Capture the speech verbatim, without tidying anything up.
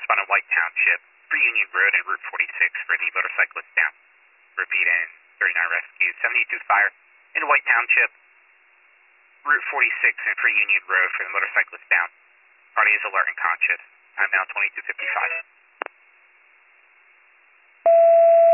Respond on White Township, Free Union Road and Route forty-six for the motorcyclist down. Repeat in thirty-nine Rescue, seventy-two Fire in White Township, Route forty-six and Free Union Road for the motorcyclist down. Party is alert and conscious. I'm now twenty-two fifty-five.